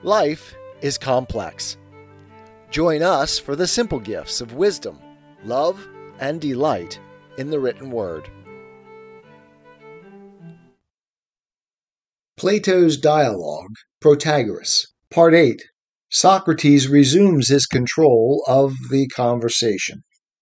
Life is complex. Join us for the simple gifts of wisdom, love, and delight in the written word. Plato's Dialogue, Protagoras, Part 8. Socrates resumes his control of the conversation.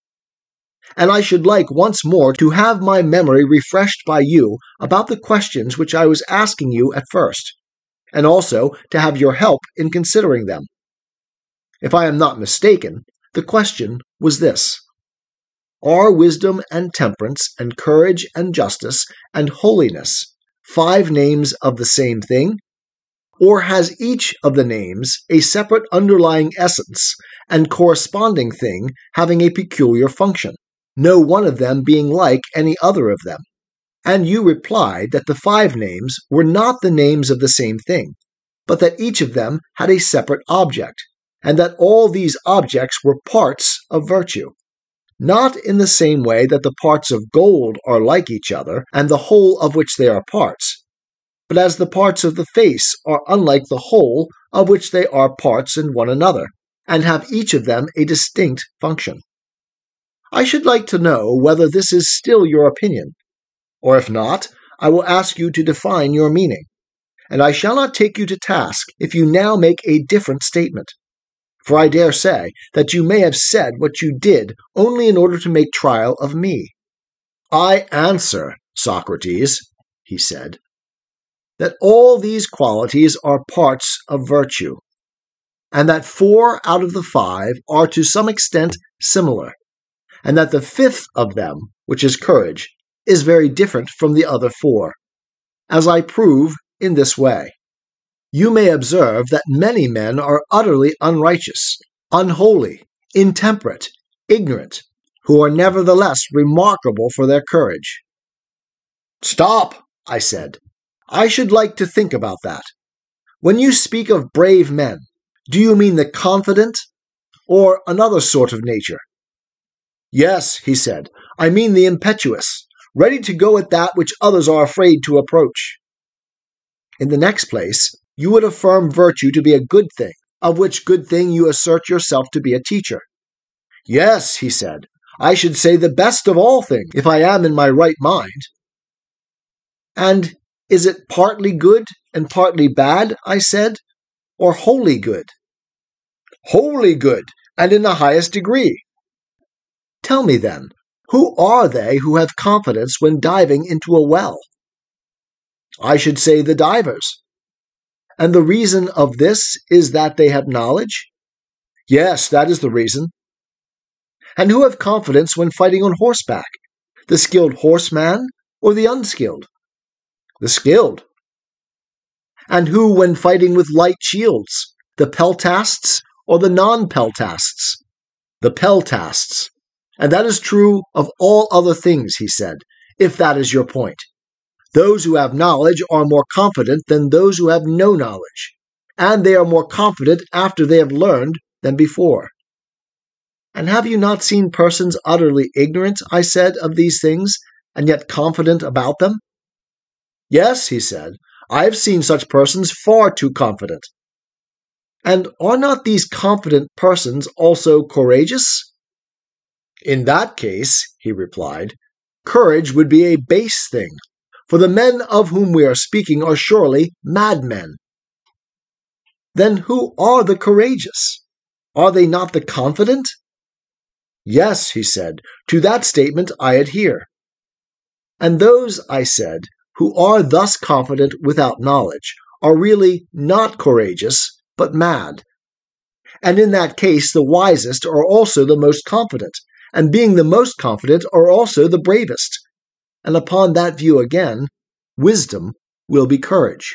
And I should like once more to have my memory refreshed by you about the questions which I was asking you at first, and also to have your help in considering them. If I am not mistaken, the question was this: are wisdom and temperance and courage and justice and holiness 5 names of the same thing? Or has each of the names a separate underlying essence and corresponding thing having a peculiar function, no one of them being like any other of them? And you replied that the 5 names were not the names of the same thing, but that each of them had a separate object, and that all these objects were parts of virtue. Not in the same way that the parts of gold are like each other, and the whole of which they are parts, but as the parts of the face are unlike the whole of which they are parts in one another, and have each of them a distinct function. I should like to know whether this is still your opinion, or if not, I will ask you to define your meaning, and I shall not take you to task if you now make a different statement. For I dare say that you may have said what you did only in order to make trial of me. I answer, Socrates, he said, that all these qualities are parts of virtue, and that 4 out of the 5 are to some extent similar, and that the 5th of them, which is courage, is very different from the other 4, as I prove in this way. You may observe that many men are utterly unrighteous, unholy, intemperate, ignorant, who are nevertheless remarkable for their courage. Stop, I said. I should like to think about that. When you speak of brave men, do you mean the confident or another sort of nature? Yes, he said, I mean the impetuous, ready to go at that which others are afraid to approach. In the next place, you would affirm virtue to be a good thing, of which good thing you assert yourself to be a teacher. Yes, he said, I should say the best of all things, if I am in my right mind. And is it partly good and partly bad, I said, or wholly good? Wholly good, and in the highest degree. Tell me then, who are they who have confidence when diving into a well? I should say the divers. And the reason of this is that they have knowledge? Yes, that is the reason. And who have confidence when fighting on horseback? The skilled horseman or the unskilled? The skilled. And who when fighting with light shields? The peltasts or the non-peltasts? The peltasts. And that is true of all other things, he said, if that is your point. Those who have knowledge are more confident than those who have no knowledge, and they are more confident after they have learned than before. And have you not seen persons utterly ignorant, I said, of these things, and yet confident about them? Yes, he said, I have seen such persons far too confident. And are not these confident persons also courageous? In that case, he replied, courage would be a base thing, for the men of whom we are speaking are surely madmen. Then who are the courageous? Are they not the confident? Yes, he said, to that statement I adhere. And those, I said, who are thus confident without knowledge are really not courageous, but mad. And in that case the wisest are also the most confident, and being the most confident are also the bravest. And upon that view again, wisdom will be courage.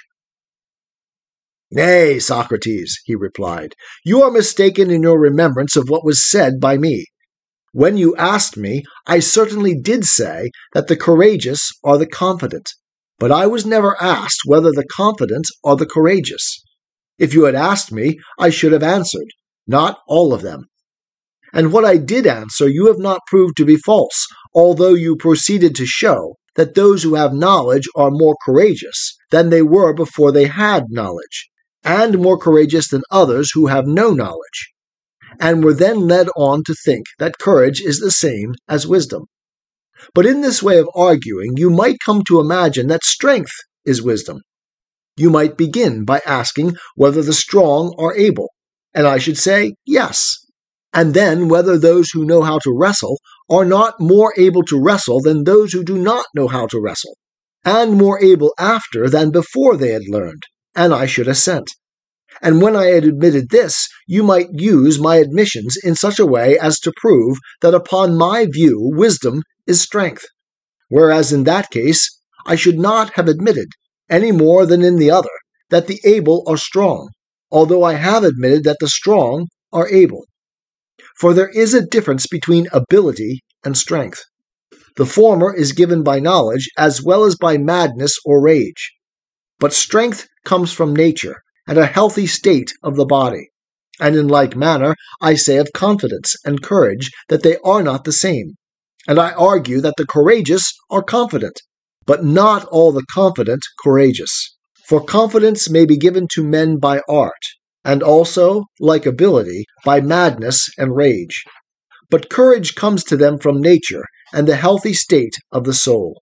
Nay, Socrates, he replied, you are mistaken in your remembrance of what was said by me. When you asked me, I certainly did say that the courageous are the confident, but I was never asked whether the confident are the courageous. If you had asked me, I should have answered, not all of them. And what I did answer you have not proved to be false, although you proceeded to show that those who have knowledge are more courageous than they were before they had knowledge, and more courageous than others who have no knowledge, and were then led on to think that courage is the same as wisdom. But in this way of arguing, you might come to imagine that strength is wisdom. You might begin by asking whether the strong are able, and I should say yes, and then whether those who know how to wrestle are not more able to wrestle than those who do not know how to wrestle, and more able after than before they had learned, and I should assent. And when I had admitted this, you might use my admissions in such a way as to prove that upon my view wisdom is strength, whereas in that case I should not have admitted, any more than in the other, that the able are strong, although I have admitted that the strong are able. For there is a difference between ability and strength. The former is given by knowledge as well as by madness or rage. But strength comes from nature and a healthy state of the body. And in like manner, I say of confidence and courage that they are not the same. And I argue that the courageous are confident, but not all the confident courageous. For confidence may be given to men by art, and also, like ability, by madness and rage. But courage comes to them from nature and the healthy state of the soul.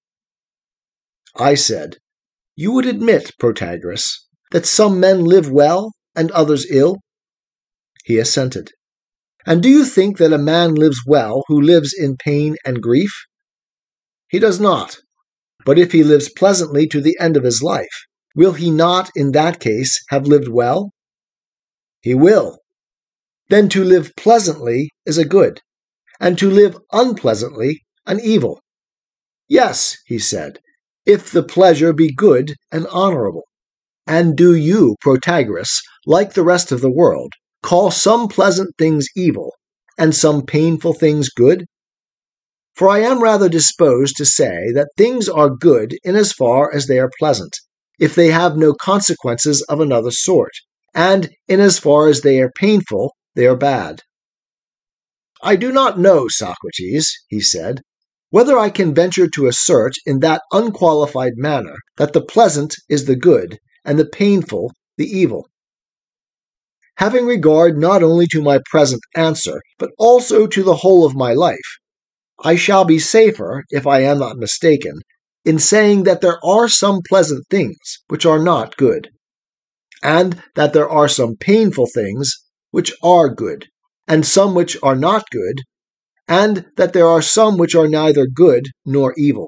I said, You would admit, Protagoras, that some men live well and others ill? He assented. And do you think that a man lives well who lives in pain and grief? He does not. But if he lives pleasantly to the end of his life, will he not in that case have lived well? He will. Then to live pleasantly is a good, and to live unpleasantly an evil. Yes, he said, if the pleasure be good and honorable. And do you, Protagoras, like the rest of the world, call some pleasant things evil, and some painful things good? For I am rather disposed to say that things are good in as far as they are pleasant, if they have no consequences of another sort, and in as far as they are painful, they are bad. I do not know, Socrates, he said, whether I can venture to assert in that unqualified manner that the pleasant is the good, and the painful the evil. Having regard not only to my present answer, but also to the whole of my life, I shall be safer, if I am not mistaken, in saying that there are some pleasant things which are not good, and that there are some painful things which are good, and some which are not good, and that there are some which are neither good nor evil.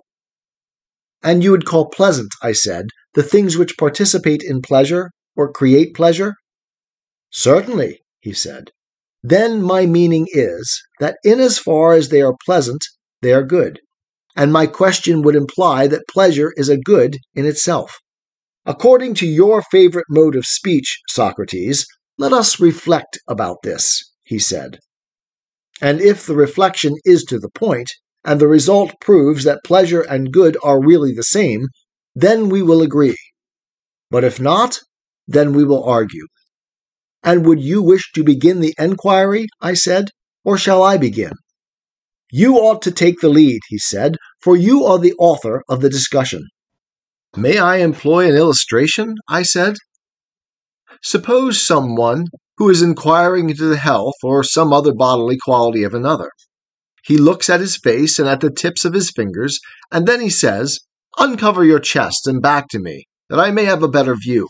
And you would call pleasant, I said, the things which participate in pleasure or create pleasure? Certainly, he said. Then my meaning is that in as far as they are pleasant, they are good, and my question would imply that pleasure is a good in itself. According to your favorite mode of speech, Socrates, let us reflect about this, he said. And if the reflection is to the point, and the result proves that pleasure and good are really the same, then we will agree. But if not, then we will argue. And would you wish to begin the enquiry, I said, or shall I begin? You ought to take the lead, he said, for you are the author of the discussion. May I employ an illustration? I said. Suppose someone who is inquiring into the health or some other bodily quality of another. He looks at his face and at the tips of his fingers, and then he says, Uncover your chest and back to me, that I may have a better view.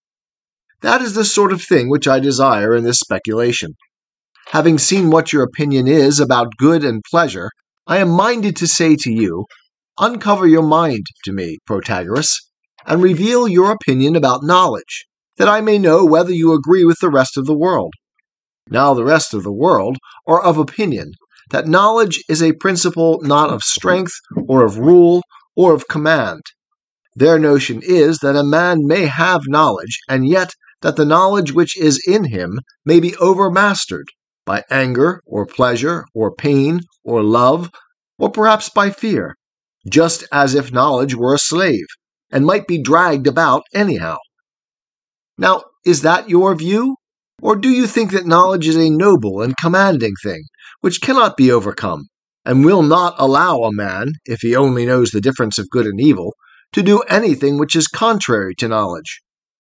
That is the sort of thing which I desire in this speculation. Having seen what your opinion is about good and pleasure, I am minded to say to you, Uncover your mind to me, Protagoras, and reveal your opinion about knowledge, that I may know whether you agree with the rest of the world. Now the rest of the world are of opinion that knowledge is a principle not of strength, or of rule, or of command. Their notion is that a man may have knowledge, and yet that the knowledge which is in him may be overmastered by anger, or pleasure, or pain, or love, or perhaps by fear, just as if knowledge were a slave, and might be dragged about anyhow. Now, is that your view? Or do you think that knowledge is a noble and commanding thing, which cannot be overcome, and will not allow a man, if he only knows the difference of good and evil, to do anything which is contrary to knowledge?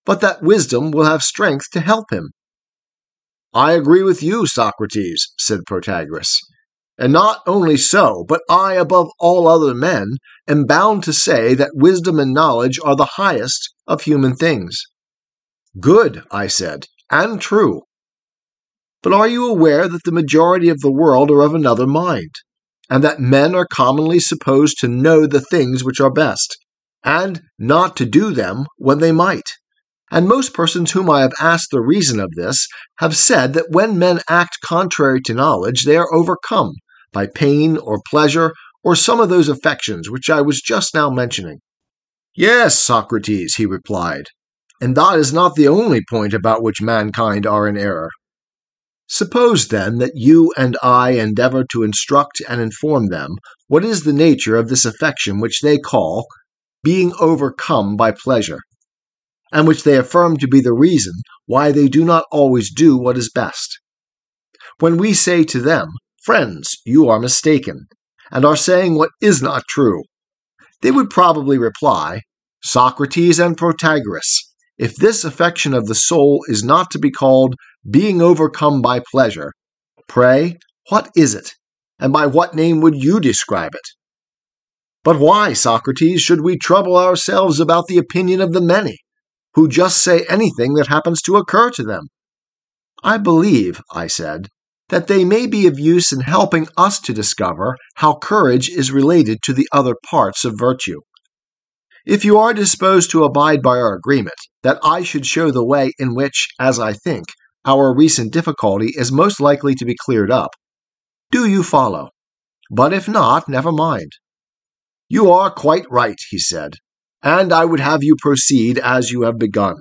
but that wisdom will have strength to help him. I agree with you, Socrates, said Protagoras. And not only so, but I, above all other men, am bound to say that wisdom and knowledge are the highest of human things. Good, I said, and true. But are you aware that the majority of the world are of another mind, and that men are commonly supposed to know the things which are best, and not to do them when they might? And most persons whom I have asked the reason of this have said that when men act contrary to knowledge, they are overcome by pain or pleasure or some of those affections which I was just now mentioning. Yes, Socrates, he replied, and that is not the only point about which mankind are in error. Suppose, then, that you and I endeavor to instruct and inform them what is the nature of this affection which they call being overcome by pleasure, and which they affirm to be the reason why they do not always do what is best. When we say to them, Friends, you are mistaken, and are saying what is not true, they would probably reply, Socrates and Protagoras, if this affection of the soul is not to be called being overcome by pleasure, pray, what is it, and by what name would you describe it? But why, Socrates, should we trouble ourselves about the opinion of the many, who just say anything that happens to occur to them? I believe, I said, that they may be of use in helping us to discover how courage is related to the other parts of virtue. If you are disposed to abide by our agreement that I should show the way in which, as I think, our recent difficulty is most likely to be cleared up, do you follow? But if not, never mind. You are quite right, he said, and I would have you proceed as you have begun.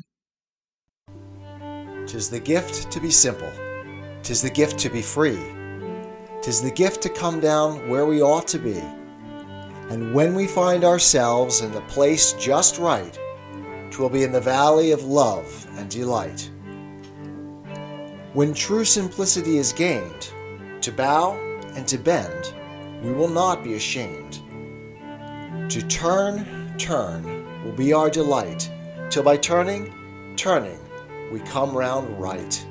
'Tis the gift to be simple. 'Tis the gift to be free. 'Tis the gift to come down where we ought to be. And when we find ourselves in the place just right, 'twill be in the valley of love and delight. When true simplicity is gained, to bow and to bend, we will not be ashamed. To turn will be our delight, till by turning, we come round right.